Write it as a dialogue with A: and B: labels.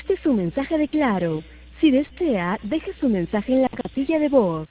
A: Este es un mensaje de Claro. Si desea, deje su mensaje en la casilla de voz.